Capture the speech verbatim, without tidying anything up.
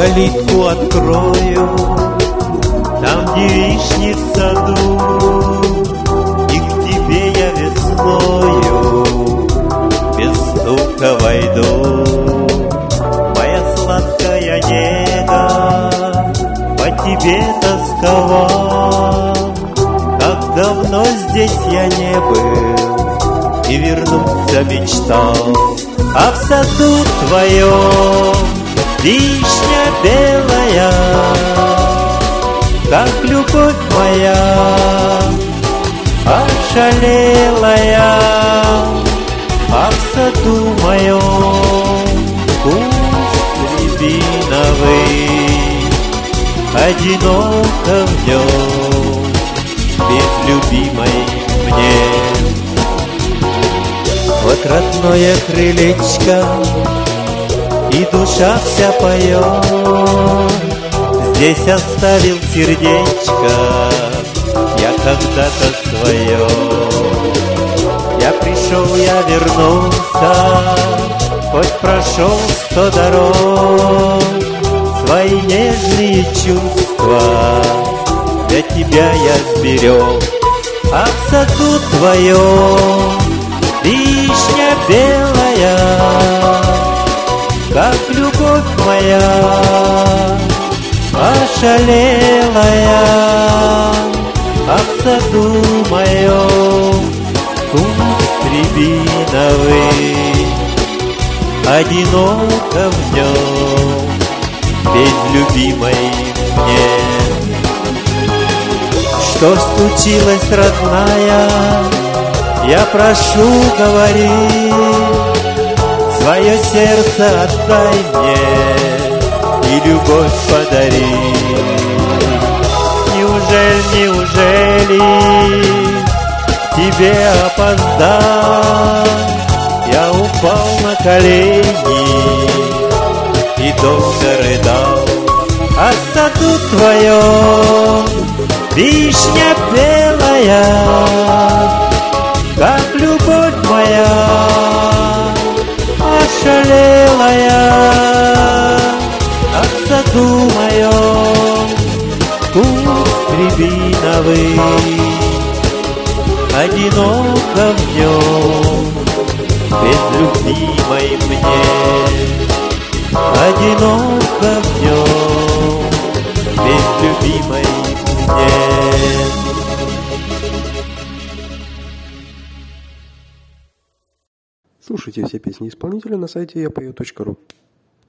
калитку открою, там, где вишни в саду, и к тебе я весною без стука войду. Моя сладкая нега, по тебе тосковал, как давно здесь я не был и вернуться мечтал. А в саду твоем вишня белая, как любовь моя ошалелая. А в саду моем куст рябиновый, одиноко в нем без любимой мне. Вот родное крылечко, и душа вся поет. Здесь оставил сердечко я когда-то свое. Я пришел, я вернулся, хоть прошел сто дорог. Свои нежные чувства для тебя я сберег. А в саду твоем вишня белая, как любовь моя ошалелая. А в саду моем куст рябиновый, одиноко в нем без любимой мне. Что случилось, родная? Я прошу, говори, свое сердце отдай мне и любовь подари. Неужели, неужели тебе опоздал? Я упал на колени и долго рыдал. А в саду твоем вишня белая, как любовь моя ошалелая. А в саду моем куст рябиновый, одиноко в нем без любимой мне. Одиноко в нем без любимой мне. Слушайте все песни исполнителя на сайте я пою точка ру.